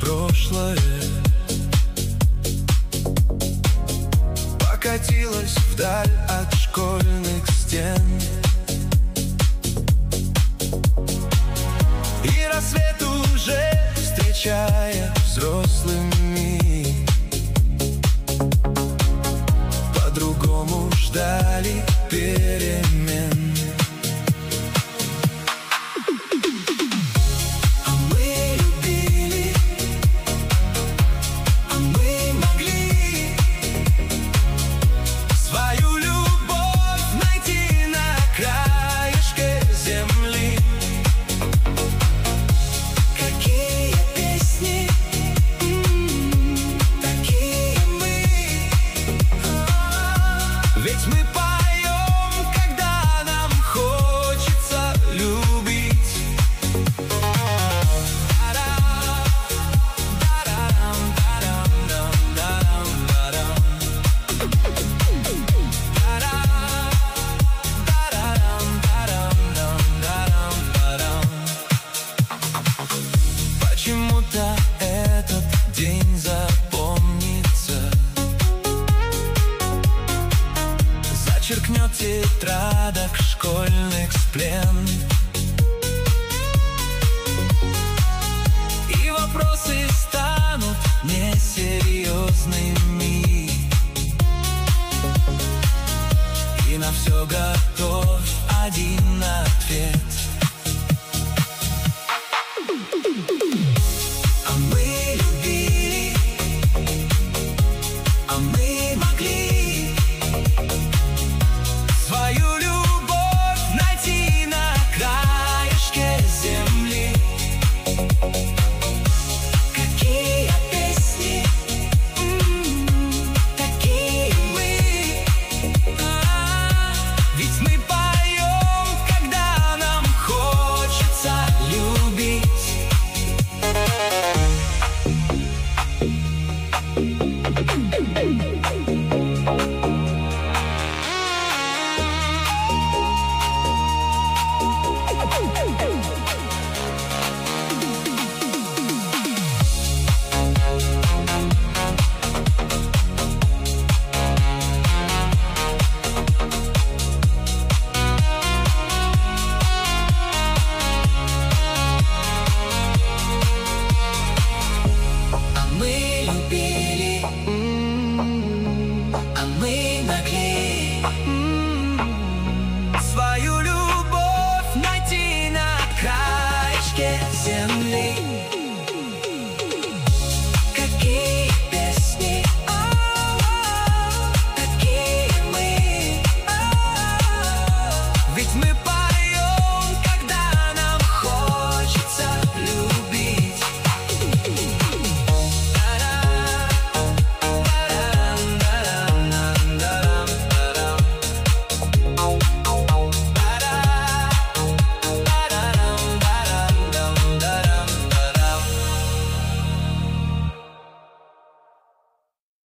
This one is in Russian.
прошлое покатилась вдаль от школьных стен. И рассвет уже, встречая взрослыми, по-другому ждали перемен. Ведь мы поем, когда нам хочется любить. Почему-то этот день запомнится, зачеркнет в тетрадок школьных сплен. И вопросы станут несерьезными, и на все готов один ответ.